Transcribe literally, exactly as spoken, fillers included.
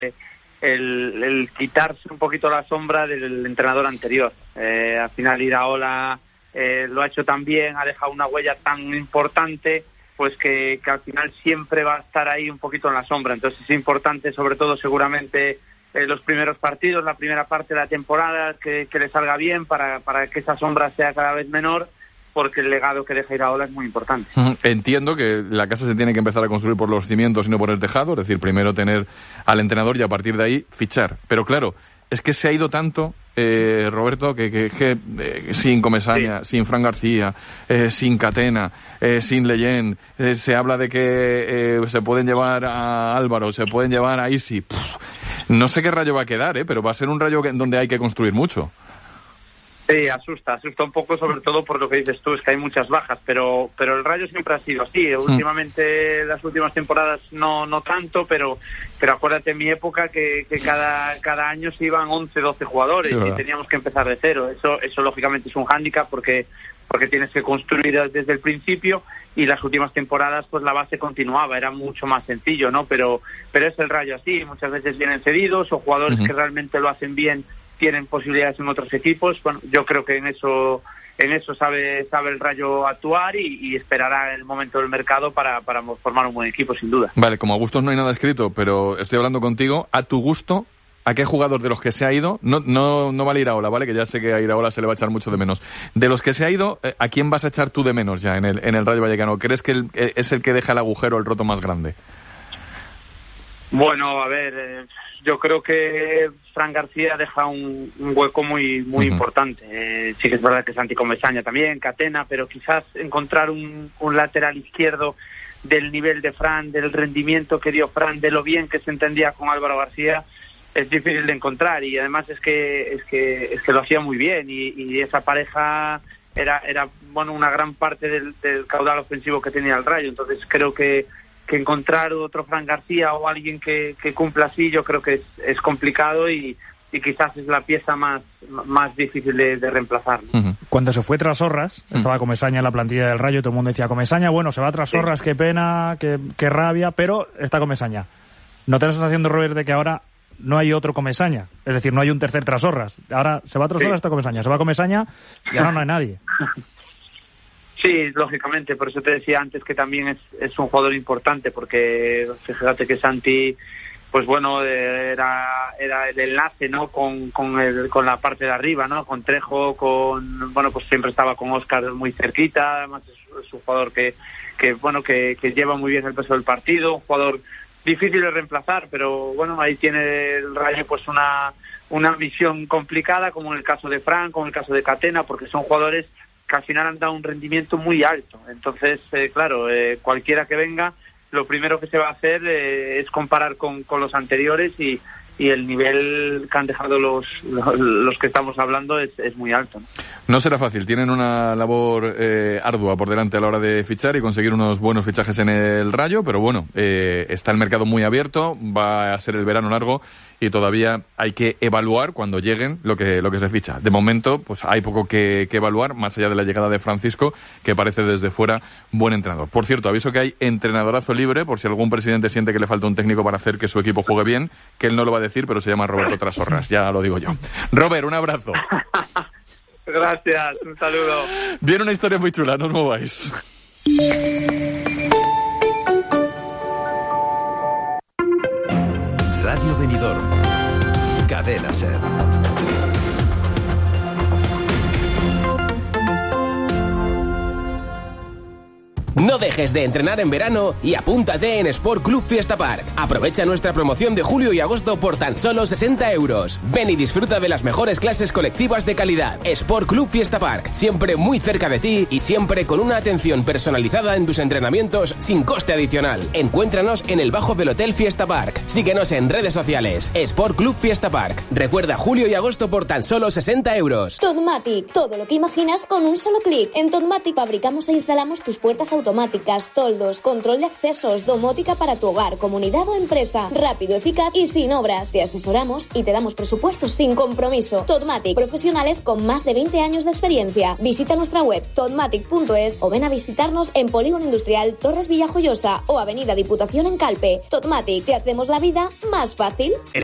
el, el quitarse un poquito la sombra del entrenador anterior. Eh, al final Iraola eh, lo ha hecho tan bien, ha dejado una huella tan importante, pues que, que al final siempre va a estar ahí un poquito en la sombra. Entonces es importante, sobre todo seguramente eh, los primeros partidos, la primera parte de la temporada, que, que le salga bien para, para que esa sombra sea cada vez menor, porque el legado que deja Iraola es muy importante. Entiendo que la casa se tiene que empezar a construir por los cimientos y no por el tejado, es decir, primero tener al entrenador y a partir de ahí fichar. Pero claro, es que se ha ido tanto, eh, Roberto, que, que, que eh, sin Comesaña, sí. sin Fran García, eh, sin Catena, eh, sin Leyen, eh, se habla de que eh, se pueden llevar a Álvaro, se pueden llevar a Isi. Pff, no sé qué Rayo va a quedar, eh, pero va a ser un Rayo que, donde hay que construir mucho. Sí, asusta, asusta un poco, sobre todo por lo que dices tú, es que hay muchas bajas, pero pero el Rayo siempre ha sido así. Mm. Últimamente, las últimas temporadas no no tanto, pero pero acuérdate en mi época que, que cada cada año se iban once, doce jugadores, sí, y teníamos que empezar de cero. Eso eso lógicamente es un hándicap porque porque tienes que construir desde el principio, y las últimas temporadas pues la base continuaba, era mucho más sencillo, ¿no? Pero pero es el Rayo así, muchas veces vienen cedidos o jugadores uh-huh. que realmente lo hacen bien tienen posibilidades en otros equipos. Bueno, yo creo que en eso en eso sabe sabe el Rayo actuar y, y esperará el momento del mercado para, para formar un buen equipo, sin duda. Vale, como a gustos no hay nada escrito, pero estoy hablando contigo. A tu gusto, ¿a qué jugador de los que se ha ido? No no no vale Iraola, ¿vale? Que ya sé que a Iraola se le va a echar mucho de menos. De los que se ha ido, ¿a quién vas a echar tú de menos ya en el en el Rayo Vallecano? ¿Crees que el, es el que deja el agujero, el roto más grande? Bueno, a ver, eh, yo creo que Fran García deja un, un hueco muy muy uh-huh. importante. Eh, sí que es verdad que Santi Comesaña también, Catena, pero quizás encontrar un, un lateral izquierdo del nivel de Fran, del rendimiento que dio Fran, de lo bien que se entendía con Álvaro García, es difícil de encontrar, y además es que es que es que lo hacía muy bien, y, y esa pareja era era bueno una gran parte del, del caudal ofensivo que tenía el Rayo. Entonces creo que que encontrar otro Fran García o alguien que, que cumpla así, yo creo que es, es complicado, y, y quizás es la pieza más, más difícil de, de reemplazar, ¿no? Uh-huh. Cuando se fue Trasorras, uh-huh. estaba Comesaña en la plantilla del Rayo, todo el mundo decía Comesaña, bueno, se va Trasorras, sí. qué pena, qué, qué rabia, pero está Comesaña. ¿No te la estás haciendo, Robert, de que ahora no hay otro Comesaña? Es decir, no hay un tercer Trasorras. Ahora se va Trasorras, sí. está Comesaña, se va Comesaña y ahora no hay nadie. Sí, lógicamente, por eso te decía antes que también es, es un jugador importante, porque fíjate que Santi, pues bueno, era era el enlace, ¿no? Con con, el, con la parte de arriba, ¿no? Con Trejo, con bueno, pues siempre estaba con Óscar muy cerquita. Además es, es un jugador que que bueno que, que lleva muy bien el peso del partido, un jugador difícil de reemplazar, pero bueno, ahí tiene el Rayo pues una una visión complicada, como en el caso de Fran, como en el caso de Catena, porque son jugadores que al final han dado un rendimiento muy alto. Entonces, eh, claro, eh, cualquiera que venga, lo primero que se va a hacer eh, es comparar con, con los anteriores, y, y el nivel que han dejado los, los, los que estamos hablando es, es muy alto, ¿no? No será fácil, tienen una labor eh, ardua por delante a la hora de fichar y conseguir unos buenos fichajes en el Rayo, pero bueno, eh, está el mercado muy abierto, va a ser el verano largo y todavía hay que evaluar cuando lleguen lo que lo que se ficha. De momento, pues hay poco que, que evaluar, más allá de la llegada de Francisco, que parece desde fuera buen entrenador. Por cierto, aviso que hay entrenadorazo libre, por si algún presidente siente que le falta un técnico para hacer que su equipo juegue bien, que él no lo va a decir, pero se llama Roberto Trasorras, ya lo digo yo. Robert, un abrazo. Gracias, un saludo. Viene una historia muy chula, no os mováis. Radio Benidorm, Cadena Ser. No dejes de entrenar en verano y apúntate en Sport Club Fiesta Park. Aprovecha nuestra promoción de julio y agosto por tan solo sesenta euros. Ven y disfruta de las mejores clases colectivas de calidad. Sport Club Fiesta Park, siempre muy cerca de ti y siempre con una atención personalizada en tus entrenamientos sin coste adicional. Encuéntranos en el bajo del Hotel Fiesta Park. Síguenos en redes sociales. Sport Club Fiesta Park. Recuerda julio y agosto por tan solo sesenta euros. Todmatic, todo lo que imaginas con un solo clic. En Todmatic fabricamos e instalamos tus puertas automáticas informáticas, toldos, control de accesos, domótica para tu hogar, comunidad o empresa. Rápido, eficaz y sin obras. Te asesoramos y te damos presupuestos sin compromiso. Totmatic, profesionales con más de veinte años de experiencia. Visita nuestra web totmatic punto es o ven a visitarnos en Polígono Industrial Torres Villajoyosa o Avenida Diputación en Calpe. Totmatic, te hacemos la vida más fácil.